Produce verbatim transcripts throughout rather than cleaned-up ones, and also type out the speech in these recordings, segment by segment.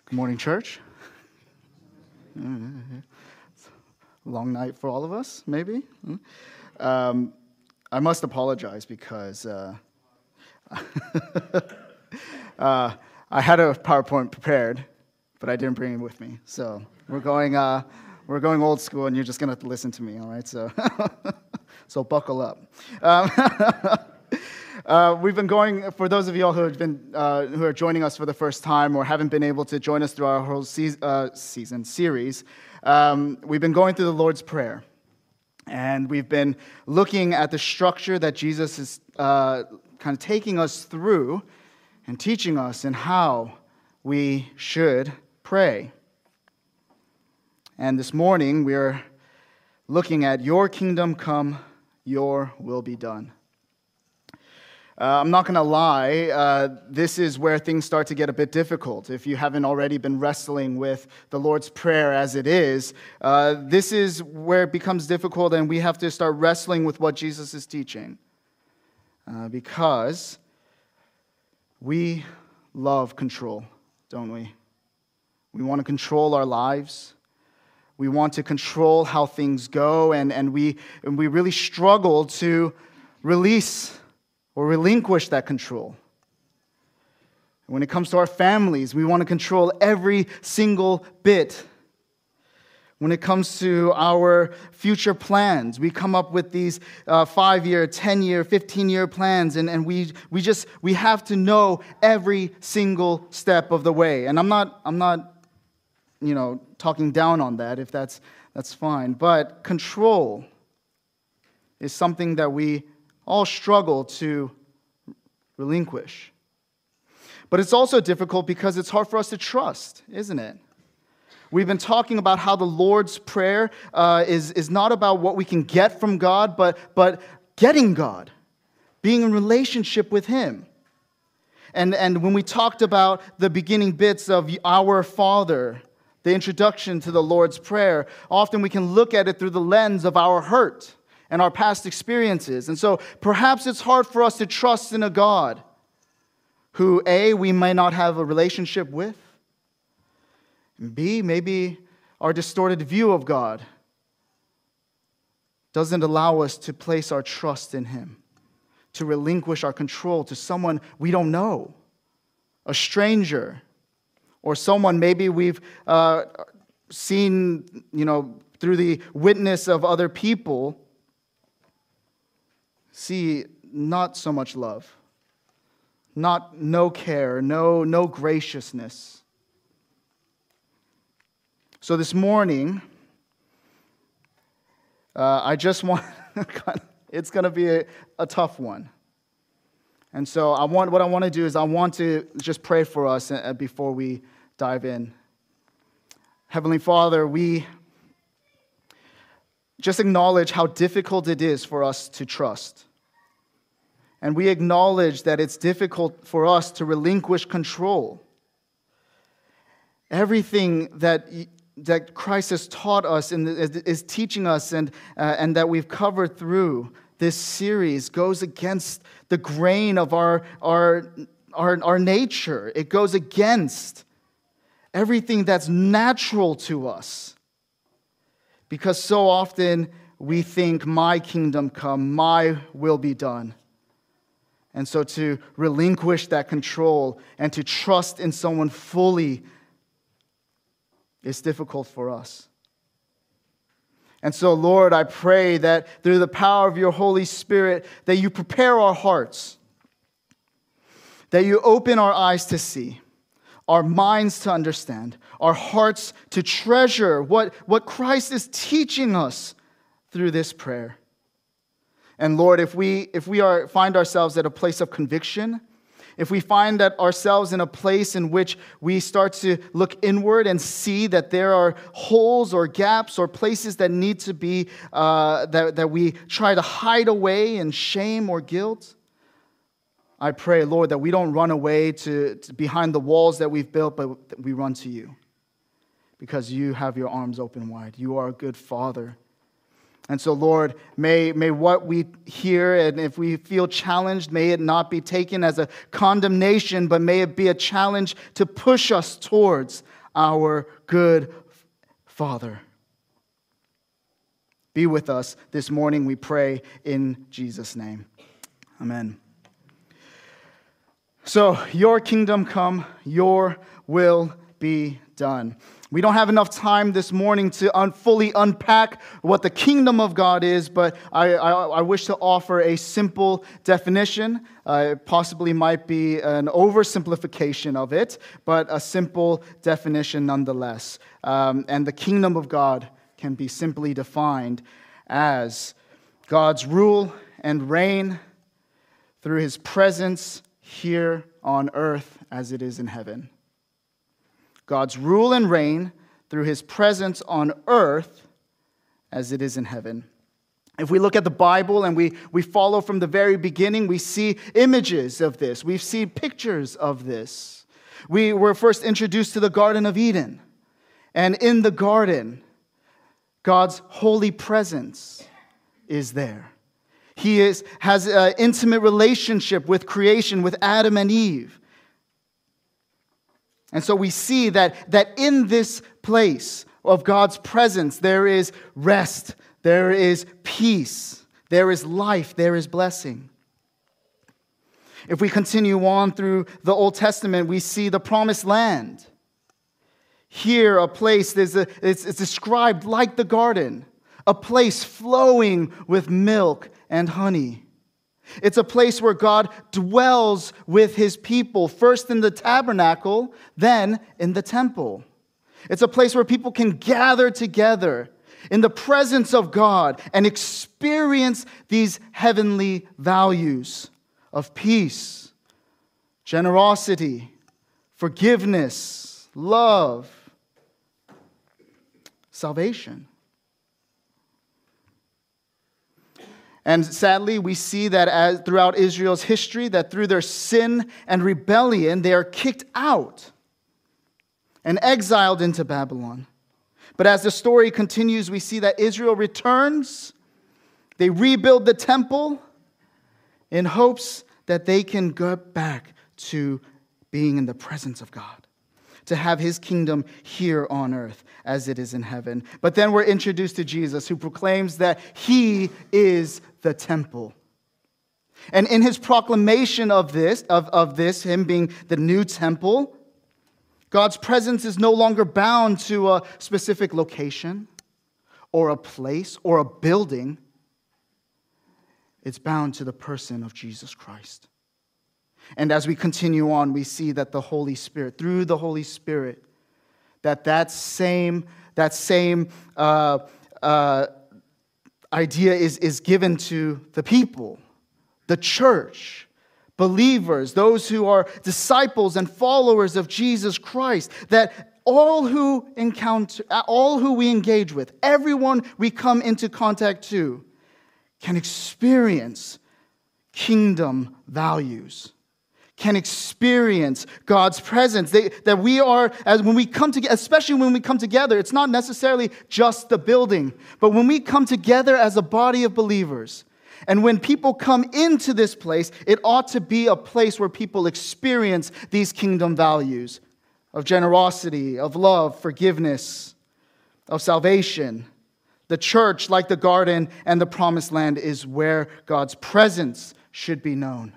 Good morning, church. Long night for all of us, maybe. Um, I must apologize because uh, uh, I had a PowerPoint prepared, but I didn't bring it with me. So we're going, uh, we're going old school, and you're just gonna have to listen to me. All right, so so buckle up. Um, Uh, we've been going, for those of you all who have been, uh, who are joining us for the first time or haven't been able to join us through our whole se- uh, season series, um, we've been going through the Lord's Prayer. And we've been looking at the structure that Jesus is uh, kind of taking us through and teaching us in how we should pray. And this morning, we're looking at your kingdom come, your will be done. Uh, I'm not going to lie, uh, this is where things start to get a bit difficult. If you haven't already been wrestling with the Lord's Prayer as it is, uh, this is where it becomes difficult and we have to start wrestling with what Jesus is teaching. Uh, because we love control, don't we? We want to control our lives. We want to control how things go, and, and, we, and we really struggle to release or relinquish that control. When it comes to our families, we want to control every single bit. When it comes to our future plans, we come up with these uh, five-year, ten-year, fifteen-year plans, and, and we we just we have to know every single step of the way. And I'm not I'm not, you know, talking down on that. If that's that's fine, but control is something that we all struggle to relinquish. But it's also difficult because it's hard for us to trust, isn't it? We've been talking about how the Lord's Prayer uh, is, is not about what we can get from God, but, but getting God, being in relationship with Him. And, and when we talked about the beginning bits of Our Father, the introduction to the Lord's Prayer, often we can look at it through the lens of our hurt and our past experiences. And so perhaps it's hard for us to trust in a God who, A, we may not have a relationship with, and B, maybe our distorted view of God doesn't allow us to place our trust in Him, to relinquish our control to someone we don't know, a stranger, or someone maybe we've uh, seen, you know, through the witness of other people, see not so much love, not no care, no, no graciousness. So this morning, uh, I just want, it's going to be a, a tough one. And so I want, what I want to do is I want to just pray for us before we dive in. Heavenly Father, we just acknowledge how difficult it is for us to trust. And we acknowledge that it's difficult for us to relinquish control. Everything that, that Christ has taught us and is teaching us and, uh, and that we've covered through this series goes against the grain of our, our, our, our nature. It goes against everything that's natural to us. Because so often we think, my kingdom come, my will be done. And so to relinquish that control and to trust in someone fully is difficult for us. And so, Lord, I pray that through the power of your Holy Spirit, that you prepare our hearts, that you open our eyes to see, our minds to understand, our hearts to treasure what, what Christ is teaching us through this prayer. And Lord, if we if we are find ourselves at a place of conviction, if we find that ourselves in a place in which we start to look inward and see that there are holes or gaps or places that need to be, uh, that, that we try to hide away in shame or guilt, I pray, Lord, that we don't run away to, to behind the walls that we've built, but that we run to you because you have your arms open wide. You are a good Father. And so, Lord, may, may what we hear, and if we feel challenged, may it not be taken as a condemnation, but may it be a challenge to push us towards our good Father. Be with us this morning, we pray, in Jesus' name. Amen. So, your kingdom come, your will be done. We don't have enough time this morning to un- fully unpack what the kingdom of God is, but I, I, I wish to offer a simple definition. Uh, it possibly might be an oversimplification of it, but a simple definition nonetheless. Um, and the kingdom of God can be simply defined as God's rule and reign through his presence here on earth as it is in heaven. God's rule and reign through his presence on earth as it is in heaven. If we look at the Bible and we, we follow from the very beginning, we see images of this. We see pictures of this. We were first introduced to the Garden of Eden. And in the garden, God's holy presence is there. He is, has an intimate relationship with creation, with Adam and Eve. And so we see that, that in this place of God's presence, there is rest, there is peace, there is life, there is blessing. If we continue on through the Old Testament, we see the promised land. Here, a place, there's a, it's, it's described like the garden, a place flowing with milk and honey. It's a place where God dwells with his people, first in the tabernacle, then in the temple. It's a place where people can gather together in the presence of God and experience these heavenly values of peace, generosity, forgiveness, love, salvation. And sadly, we see that as throughout Israel's history, that through their sin and rebellion, they are kicked out and exiled into Babylon. But as the story continues, we see that Israel returns. They rebuild the temple in hopes that they can go back to being in the presence of God, to have his kingdom here on earth as it is in heaven. But then we're introduced to Jesus, who proclaims that he is the temple. And in his proclamation of this, of, of this, him being the new temple, God's presence is no longer bound to a specific location or a place or a building. It's bound to the person of Jesus Christ. And as we continue on, we see that the Holy Spirit, through the Holy Spirit, that that same, that same uh, uh, idea is, is given to the people, the church, believers, those who are disciples and followers of Jesus Christ, that all who encounter, all who we engage with, everyone we come into contact to, can experience kingdom values, can experience God's presence. They, that we are, as when we come together, especially when we come together, it's not necessarily just the building, but when we come together as a body of believers, and when people come into this place, it ought to be a place where people experience these kingdom values of generosity, of love, forgiveness, of salvation. The church, like the garden and the promised land, is where God's presence should be known,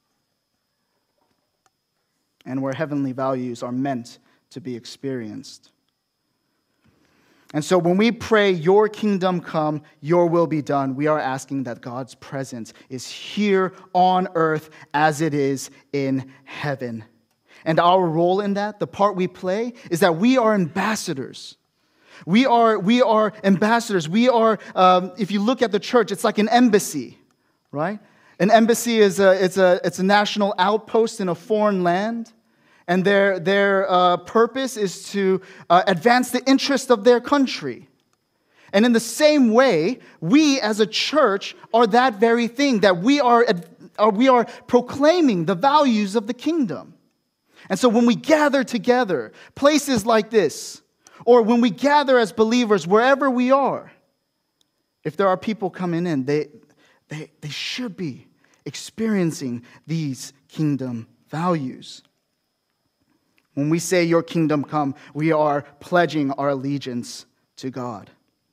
and where heavenly values are meant to be experienced. And so when we pray, your kingdom come, your will be done, we are asking that God's presence is here on earth as it is in heaven. And our role in that, the part we play, is that we are ambassadors. We are, we are ambassadors. We are, um, if you look at the church, it's like an embassy, right? An embassy is a, it's a, it's a national outpost in a foreign land. And their, their uh, purpose is to uh, advance the interest of their country. And in the same way, we as a church are that very thing, that we are, uh, we are proclaiming the values of the kingdom. And so when we gather together, places like this, or when we gather as believers wherever we are, if there are people coming in, they, they, they should be experiencing these kingdom values. When we say your kingdom come, we are pledging our allegiance to God.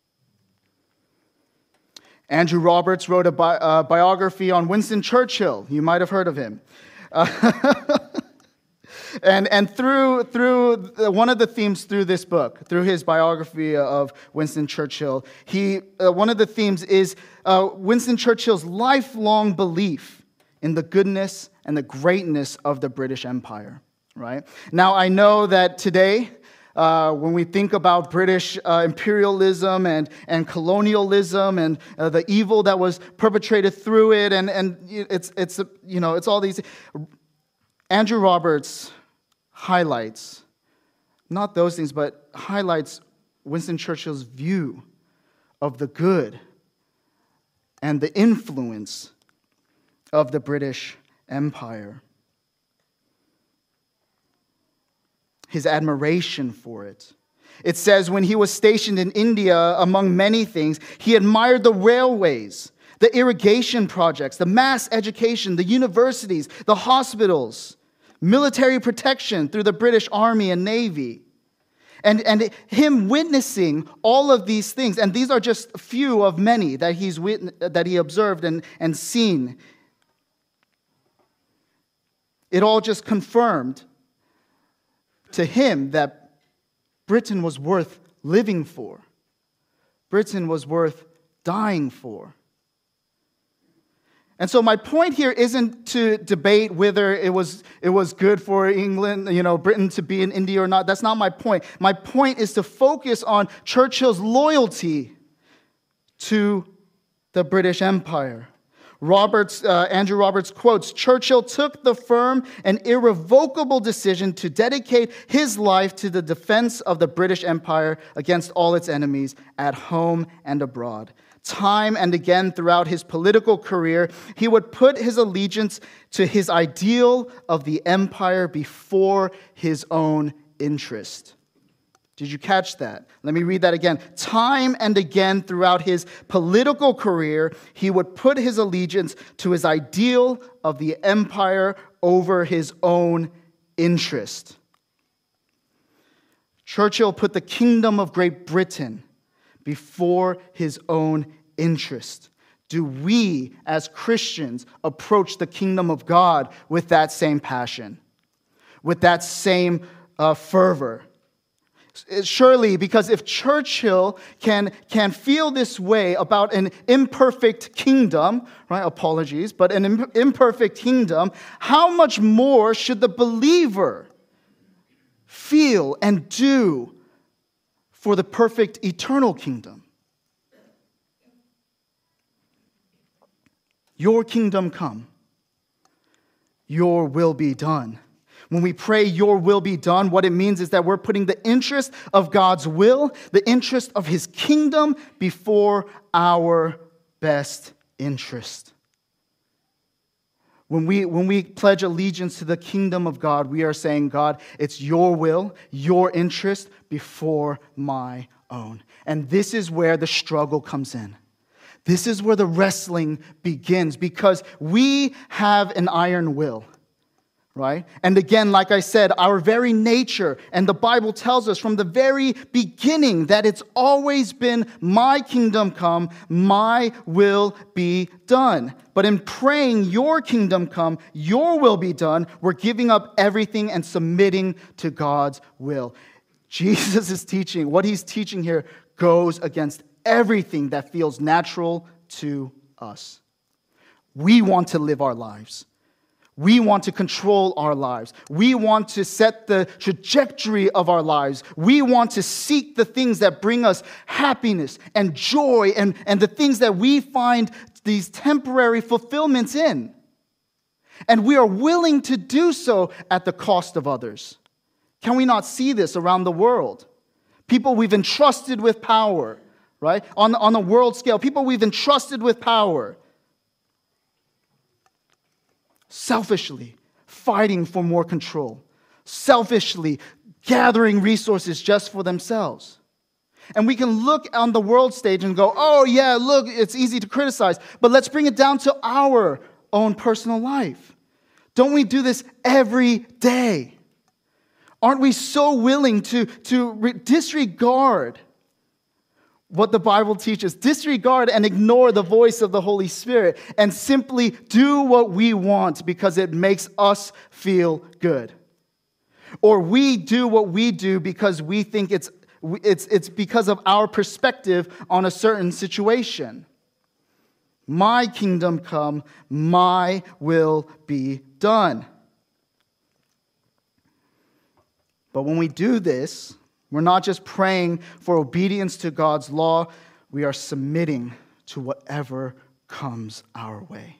Andrew Roberts wrote a bi- uh, biography on Winston Churchill. You might have heard of him. Uh, and and through through the, one of the themes through this book, through his biography of Winston Churchill, he uh, one of the themes is uh, Winston Churchill's lifelong belief in the goodness and the greatness of the British Empire. Right? Now, I know that today, uh, when we think about British uh, imperialism and, and colonialism and uh, the evil that was perpetrated through it, and, and it's, it's, you know, it's all these... Andrew Roberts highlights, not those things, but highlights Winston Churchill's view of the good and the influence of the British Empire. His admiration for it. It says when he was stationed in India, among many things, he admired the railways, the irrigation projects, the mass education, the universities, the hospitals, military protection through the British Army and Navy. And, and him witnessing all of these things, and these are just a few of many that, he's wit- that he observed and, and seen. It all just confirmed to him that Britain was worth living for. Britain was worth dying for. And so my point here isn't to debate whether it was it was good for England, you know, Britain to be in India or not. That's not my point. My point is to focus on Churchill's loyalty to the British Empire. Roberts, uh, Andrew Roberts quotes, Churchill took the firm and irrevocable decision to dedicate his life to the defense of the British Empire against all its enemies at home and abroad. Time and again throughout his political career, he would put his allegiance to his ideal of the empire before his own interest. Did you catch that? Let me read that again. Time and again throughout his political career, he would put his allegiance to his ideal of the empire over his own interest. Churchill put the kingdom of Great Britain before his own interest. Do we, as Christians, approach the kingdom of God with that same passion, with that same uh, fervor? Surely, because if Churchill can, can feel this way about an imperfect kingdom, right? Apologies, but an im- imperfect kingdom, how much more should the believer feel and do for the perfect eternal kingdom? Your kingdom come, your will be done. When we pray, your will be done, what it means is that we're putting the interest of God's will, the interest of his kingdom, before our best interest. When we, when we pledge allegiance to the kingdom of God, we are saying, God, it's your will, your interest before my own. And this is where the struggle comes in. This is where the wrestling begins, because we have an iron will. Right? And again, like I said, our very nature, and the Bible tells us from the very beginning that it's always been my kingdom come, my will be done. But in praying your kingdom come, your will be done, we're giving up everything and submitting to God's will. Jesus is teaching, what he's teaching here goes against everything that feels natural to us. We want to live our lives. We want to control our lives. We want to set the trajectory of our lives. We want to seek the things that bring us happiness and joy and, and the things that we find these temporary fulfillments in. And we are willing to do so at the cost of others. Can we not see this around the world? People we've entrusted with power, right? On, on a world scale, people we've entrusted with power. Selfishly fighting for more control. Selfishly gathering resources just for themselves. And we can look on the world stage and go, oh yeah, look, it's easy to criticize. But let's bring it down to our own personal life. Don't we do this every day? Aren't we so willing to, to re- disregard what the Bible teaches, disregard and ignore the voice of the Holy Spirit, and simply do what we want because it makes us feel good? Or we do what we do because we think it's, it's, it's because of our perspective on a certain situation. My kingdom come, my will be done. But when we do this, we're not just praying for obedience to God's law, we are submitting to whatever comes our way.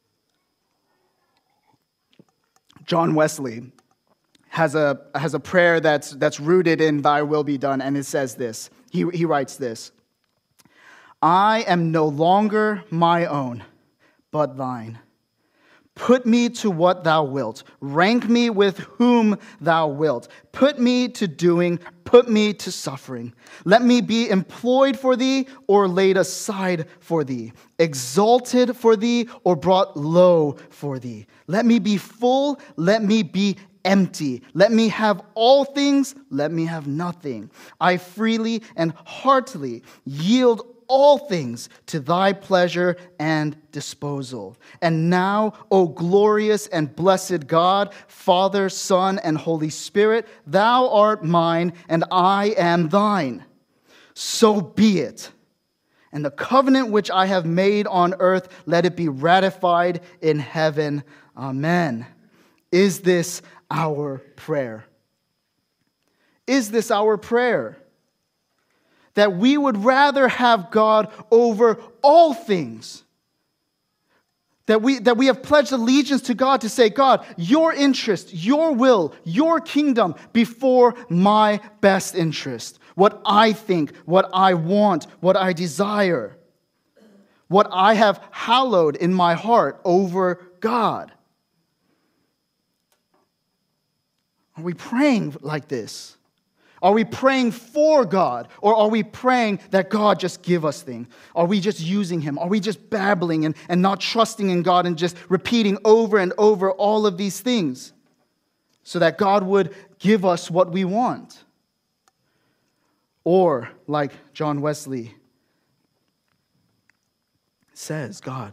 John Wesley has a, has a prayer that's, that's rooted in thy will be done, and it says this. He, he writes this: I am no longer my own, but thine. Put me to what thou wilt. Rank me with whom thou wilt. Put me to doing, put me to suffering. Let me be employed for thee or laid aside for thee. Exalted for thee or brought low for thee. Let me be full, let me be empty. Let me have all things, let me have nothing. I freely and heartily yield all things to thy pleasure and disposal. And now, O glorious and blessed God, Father, Son, and Holy Spirit, thou art mine, and I am thine. So be it. And the covenant which I have made on earth, let it be ratified in heaven. Amen. Is this our prayer? Is this our prayer? That we would rather have God over all things. That we, that we have pledged allegiance to God to say, God, your interest, your will, your kingdom before my best interest. What I think, what I want, what I desire. What I have hallowed in my heart over God. Are we praying like this? Are we praying for God, or are we praying that God just give us things? Are we just using him? Are we just babbling and, and not trusting in God and just repeating over and over all of these things so that God would give us what we want? Or, like John Wesley says, God,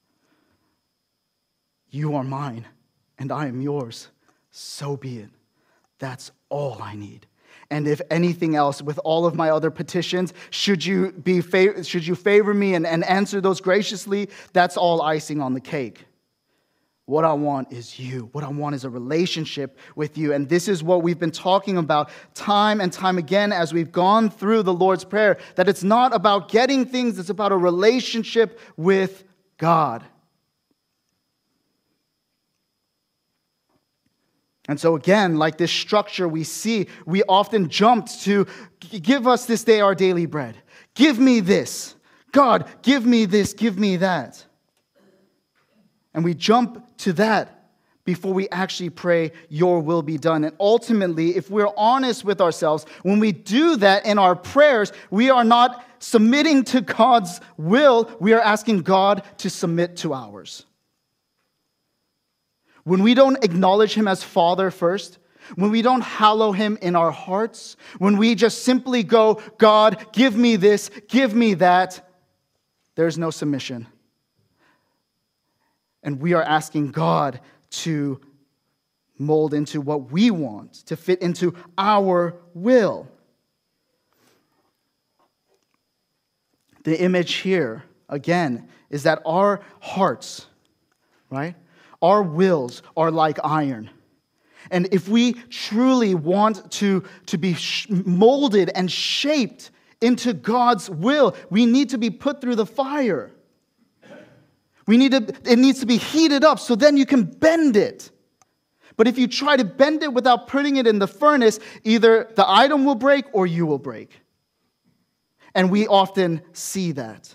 you are mine and I am yours. So be it. That's all I need. And if anything else, with all of my other petitions, should you be fav- should you favor me and, and answer those graciously, that's all icing on the cake. What I want is you. What I want is a relationship with you. And this is what we've been talking about time and time again as we've gone through the Lord's Prayer, that it's not about getting things, it's about a relationship with God. And so again, like this structure we see, we often jumped to give us this day our daily bread. Give me this. God, give me this, give me that. And we jump to that before we actually pray, your will be done. And ultimately, if we're honest with ourselves, when we do that in our prayers, we are not submitting to God's will, we are asking God to submit to ours. When we don't acknowledge him as Father first, when we don't hallow him in our hearts, when we just simply go, God, give me this, give me that, there's no submission. And we are asking God to mold into what we want, to fit into our will. The image here, again, is that our hearts, right? Our wills are like iron. And if we truly want to, to be molded and shaped into God's will, we need to be put through the fire. We need to, it needs to be heated up so then you can bend it. But if you try to bend it without putting it in the furnace, either the item will break or you will break. And we often see that.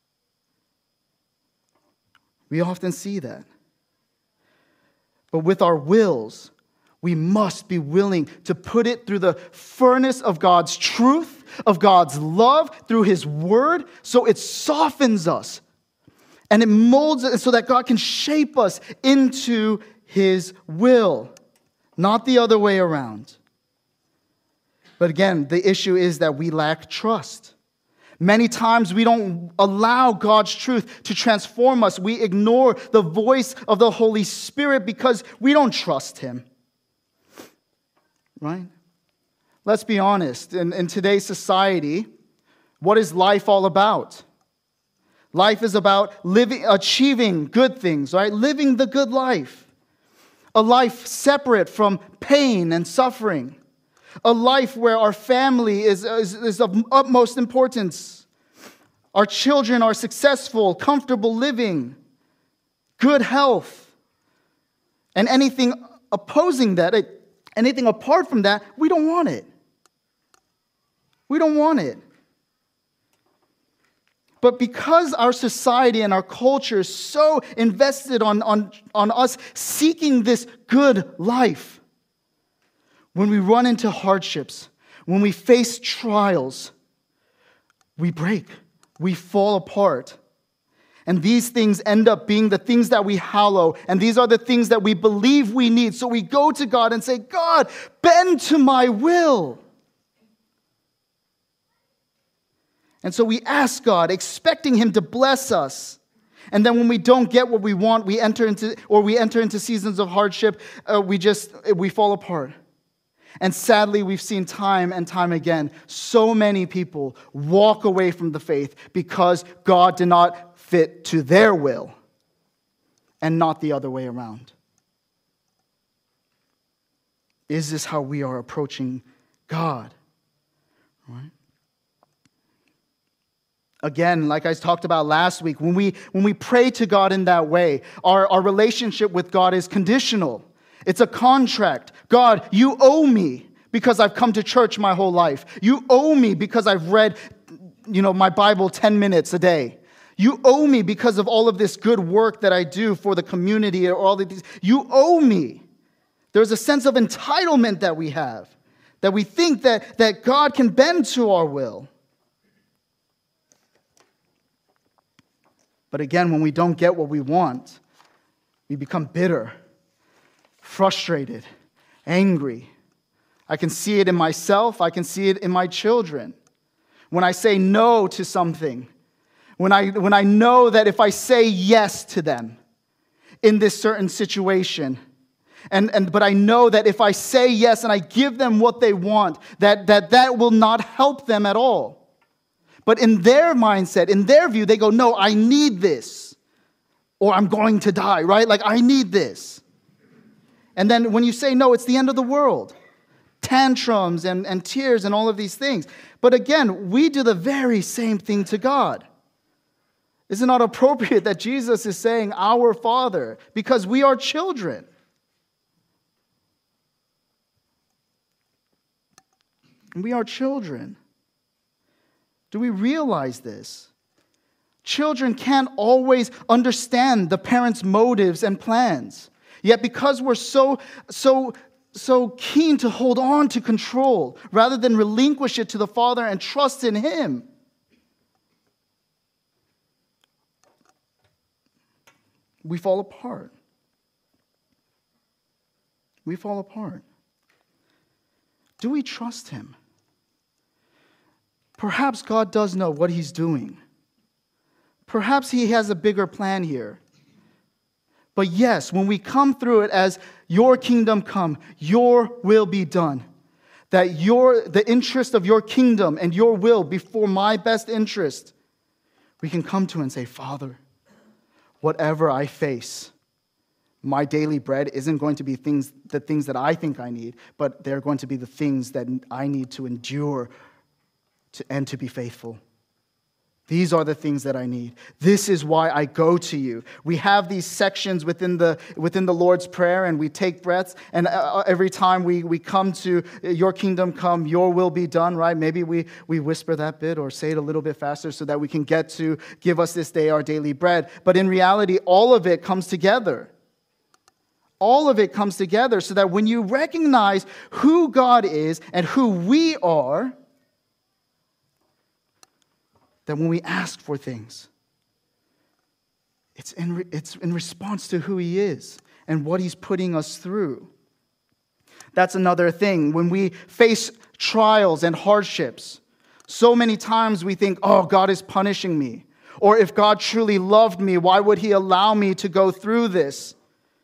We often see that. But with our wills, we must be willing to put it through the furnace of God's truth, of God's love through His Word, so it softens us and it molds us so that God can shape us into His will, not the other way around. But again, the issue is that we lack trust. Many times we don't allow God's truth to transform us. We ignore the voice of the Holy Spirit because we don't trust Him. Right? Let's be honest. In, in today's society, what is life all about? Life is about living, achieving good things, right? Living the good life. A life separate from pain and suffering. A life where our family is, is, is of utmost importance. Our children are successful, comfortable living, good health. And anything opposing that, anything apart from that, we don't want it. We don't want it. But because our society and our culture is so invested on, on, on us seeking this good life, when we run into hardships, when we face trials, we break, we fall apart. And these things end up being the things that we hallow, and these are the things that we believe we need. So we go to God and say, God, bend to my will. And so we ask God, expecting Him to bless us. And then when we don't get what we want, we enter into, or we enter into seasons of hardship, uh, we just, we fall apart. And sadly, we've seen time and time again, so many people walk away from the faith because God did not fit to their will and not the other way around. Is this how we are approaching God? Right? Again, like I talked about last week, when we when we pray to God in that way, our, our relationship with God is conditional. It's a contract. God, you owe me because I've come to church my whole life. You owe me because I've read, you know, my Bible ten minutes a day. You owe me because of all of this good work that I do for the community or all of these. You owe me. There's a sense of entitlement that we have, that we think that, that God can bend to our will. But again, when we don't get what we want, we become bitter, frustrated, angry. I can see it in myself. I can see it in my children. When I say no to something, when I, when I know that if I say yes to them in this certain situation, and, and but I know that if I say yes and I give them what they want, that, that that will not help them at all. But in their mindset, in their view, they go, no, I need this, or I'm going to die, right? Like, I need this. And then when you say no, it's the end of the world. Tantrums and, and tears and all of these things. But again, we do the very same thing to God. Is it not appropriate that Jesus is saying, our Father, because we are children? We are children. Do we realize this? Children can't always understand the parents' motives and plans. Yet because we're so, so, so keen to hold on to control rather than relinquish it to the Father and trust in Him, we fall apart. We fall apart. Do we trust Him? Perhaps God does know what He's doing. Perhaps He has a bigger plan here. But yes, when we come through it as your kingdom come, your will be done, that your the interest of your kingdom and your will before my best interest, we can come to and say, Father, whatever I face, my daily bread isn't going to be things the things that I think I need, but they're going to be the things that I need to endure to, and to be faithful. These are the things that I need. This is why I go to you. We have these sections within the within the Lord's Prayer, and we take breaths, and uh, every time we, we come to your kingdom come, your will be done, right? Maybe we, we whisper that bit or say it a little bit faster so that we can get to give us this day our daily bread. But in reality, all of it comes together. All of it comes together so that when you recognize who God is and who we are, that when we ask for things, it's in, re- it's in response to who He is and what He's putting us through. That's another thing. When we face trials and hardships, so many times we think, oh, God is punishing me. Or if God truly loved me, why would He allow me to go through this?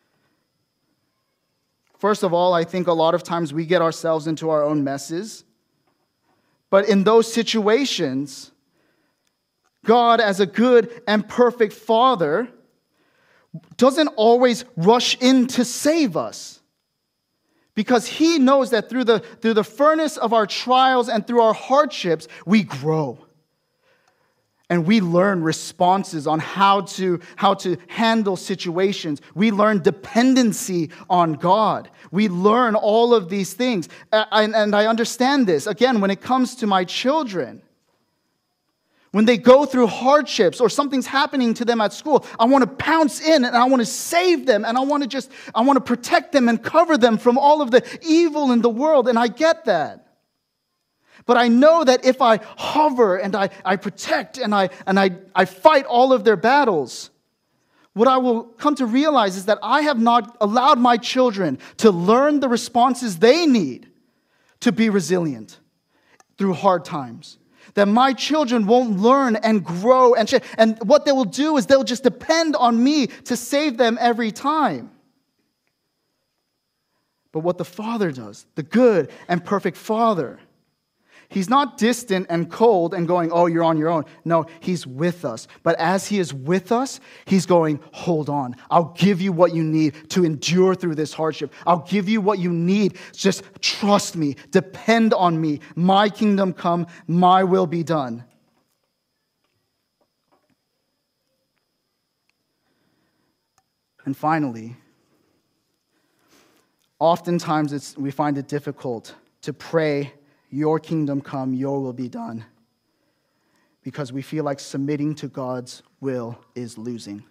First of all, I think a lot of times we get ourselves into our own messes. But in those situations, God, as a good and perfect Father, doesn't always rush in to save us. Because He knows that through the, through the furnace of our trials and through our hardships, we grow. And we learn responses on how to, how to handle situations. We learn dependency on God. We learn all of these things. And, and I understand this. Again, when it comes to my children, when they go through hardships or something's happening to them at school, I want to pounce in and I want to save them and I want to just, I want to protect them and cover them from all of the evil in the world. And I get that. But I know that if I hover and I, I protect and, I, and I, I fight all of their battles, what I will come to realize is that I have not allowed my children to learn the responses they need to be resilient through hard times. That my children won't learn and grow and change. And what they will do is they'll just depend on me to save them every time. But what the Father does, the good and perfect Father, He's not distant and cold and going, oh, you're on your own. No, He's with us. But as He is with us, He's going, hold on. I'll give you what you need to endure through this hardship. I'll give you what you need. Just trust me. Depend on me. My kingdom come. My will be done. And finally, oftentimes it's, we find it difficult to pray, your kingdom come, your will be done, because we feel like submitting to God's will is losing.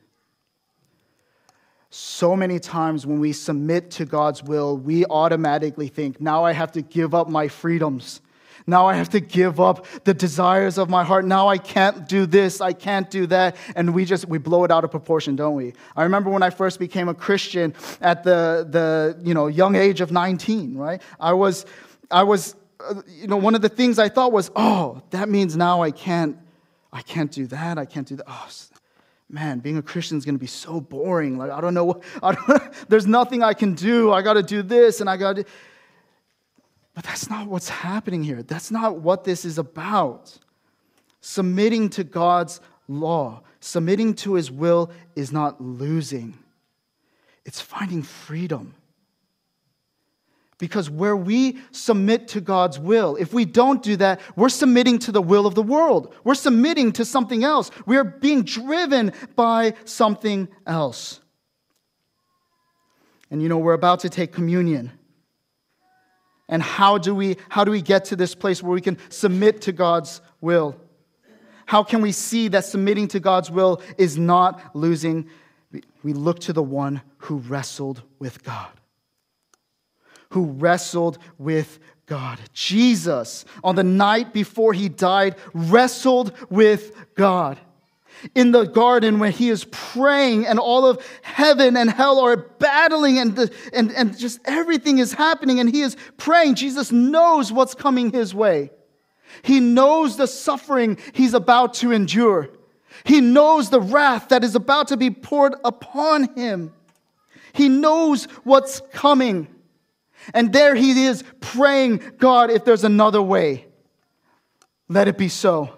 So many times when we submit to God's will, we automatically think, now I have to give up my freedoms. Now I have to give up the desires of my heart. Now I can't do this, I can't do that. And we just, we blow it out of proportion, don't we? I remember when I first became a Christian at the, the you know, young age of nineteen, right? I was, I was, you know, one of the things I thought was, oh, that means now I can't, I can't do that. I can't do that. Oh, man, being a Christian is going to be so boring. Like, I don't know. What, I don't, there's nothing I can do. I got to do this and I got to. But that's not what's happening here. That's not what this is about. Submitting to God's law, submitting to His will is not losing. It's finding freedom. Because where we submit to God's will, if we don't do that, we're submitting to the will of the world. We're submitting to something else. We are being driven by something else. And you know, we're about to take communion. And how do we, how do we get to this place where we can submit to God's will? How can we see that submitting to God's will is not losing? We look to the one who wrestled with God. Who wrestled with God. Jesus, on the night before He died, wrestled with God. In the garden when He is praying and all of heaven and hell are battling and, the, and, and just everything is happening and He is praying. Jesus knows what's coming His way. He knows the suffering He's about to endure. He knows the wrath that is about to be poured upon Him. He knows what's coming. And there He is praying, God, if there's another way, let it be so.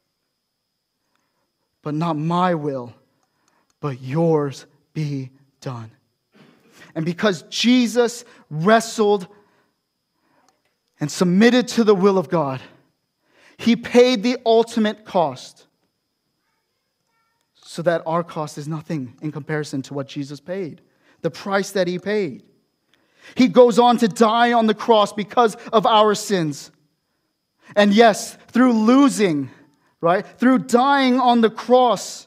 But not my will, but yours be done. And because Jesus wrestled and submitted to the will of God, He paid the ultimate cost so that our cost is nothing in comparison to what Jesus paid, the price that He paid. He goes on to die on the cross because of our sins. And yes, through losing, right? Through dying on the cross,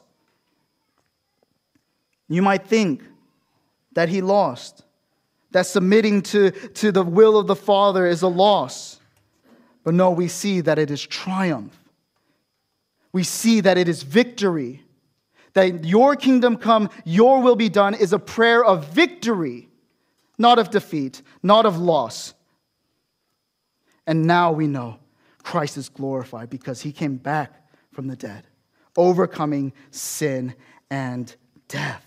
you might think that He lost, that submitting to, to the will of the Father is a loss. But no, we see that it is triumph. we see that it is victory. That your kingdom come, your will be done is a prayer of victory, not of defeat, not of loss. And now we know Christ is glorified because he came back from the dead, overcoming sin and death.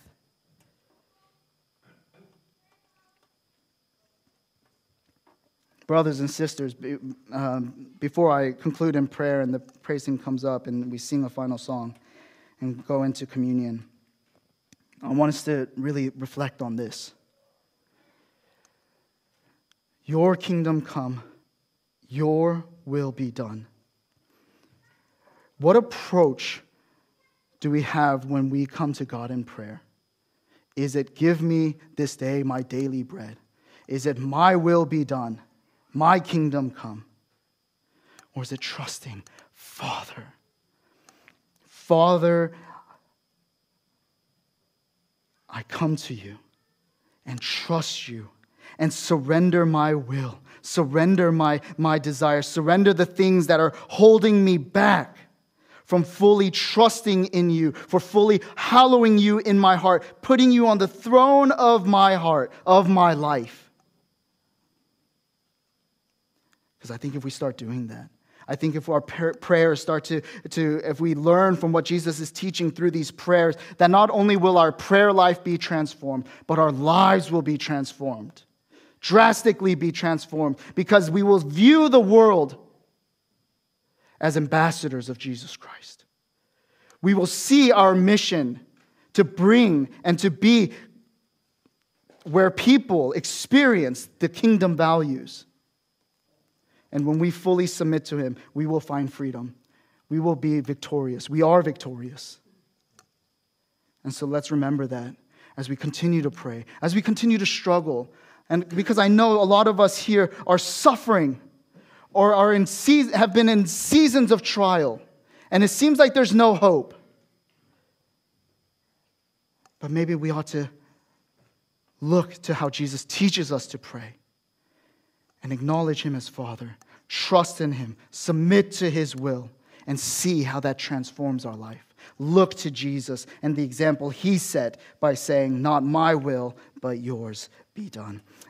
Brothers and sisters, um, before I conclude in prayer and the praise team comes up and we sing a final song and go into communion, I want us to really reflect on this. Your kingdom come, your will be done. What approach do we have when we come to God in prayer? Is it, give me this day my daily bread? Is it, my will be done? My kingdom come? Or is it trusting, Father, Father, I come to you and trust you and surrender my will, surrender my, my desires, surrender the things that are holding me back from fully trusting in you, for fully hallowing you in my heart, putting you on the throne of my heart, of my life. Because I think if we start doing that, I think if our prayers start to, to, if we learn from what Jesus is teaching through these prayers, that not only will our prayer life be transformed, but our lives will be transformed, drastically be transformed, because we will view the world as ambassadors of Jesus Christ. We will see our mission to bring and to be where people experience the kingdom values. And when we fully submit to him, we will find freedom. We will be victorious. We are victorious. And so let's remember that as we continue to pray, as we continue to struggle. And because I know a lot of us here are suffering or are in se- have been in seasons of trial. And it seems like there's no hope. But maybe we ought to look to how Jesus teaches us to pray. And acknowledge him as Father, trust in him, submit to his will, and see how that transforms our life. Look to Jesus and the example he set by saying, not my will, but yours be done.